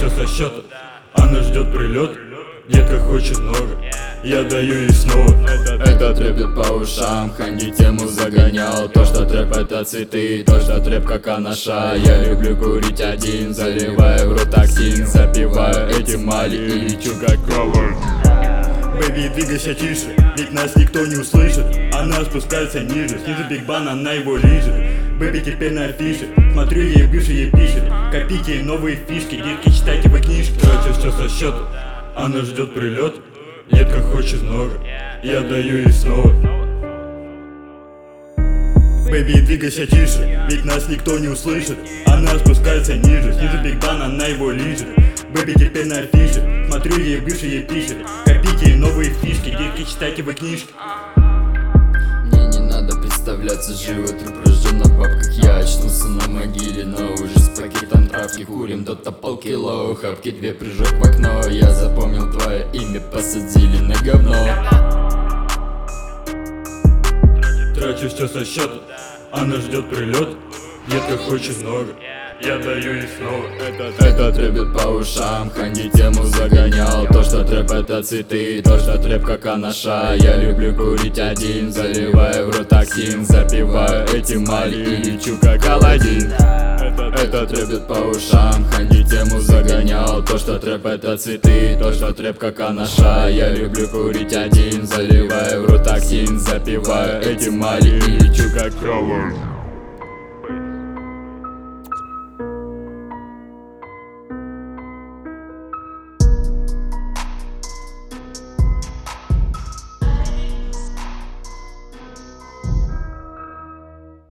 все со счета. Она ждет прилет, детка хочет много, я даю ей снова. Это трэп по ушам, Ханди тему загонял. То, что трэп это цветы, то, что трэп как анаша. Я люблю курить один, заливаю в рот актин, запиваю эти мали и лечу как коваль. Бэби, двигайся тише, ведь нас никто не услышит. Она спускается ниже, снизу Биг Бан, она его лижет. Бэби теперь на афише, смотрю ей бывшие пишет. Копите ей новые фишки, детки, читайте вы книжки. Трачу все со счета, она ждет прилет, детка хочет много, я даю ей снова. Бэби, двигайся тише, ведь нас никто не услышит. Она спускается ниже, снизу Биг Бан, она его лижет. Бэби теперь на афише, смотрю ей бывшие пишет. Копите ей новые фишки, детки, читайте вы книжки. Мне не надо представляться, живо ты прожил на бабках. Я очнулся на могиле, но уже с пакетом травки. Курим до полкило, хапки 2 прыжок в окно. Я запомнил твое имя, посадили на говно. Трачу все со счета, она ждет прилет, детка хочет много, я даю ей снова. Это трэп по ушам, Ханди тему загонял. То, что трэп это цветы, то, что трэп как анаша. Я люблю курить один, заливаю в рот актин, запиваю эти мали и лечу как Аладдин. Это трэп по ушам, Ханди тему загонял. То, что трэп это цветы, то, что трэп как анаша. Я люблю курить один, заливаю в рот актин, запиваю эти мали и лечу как коваль.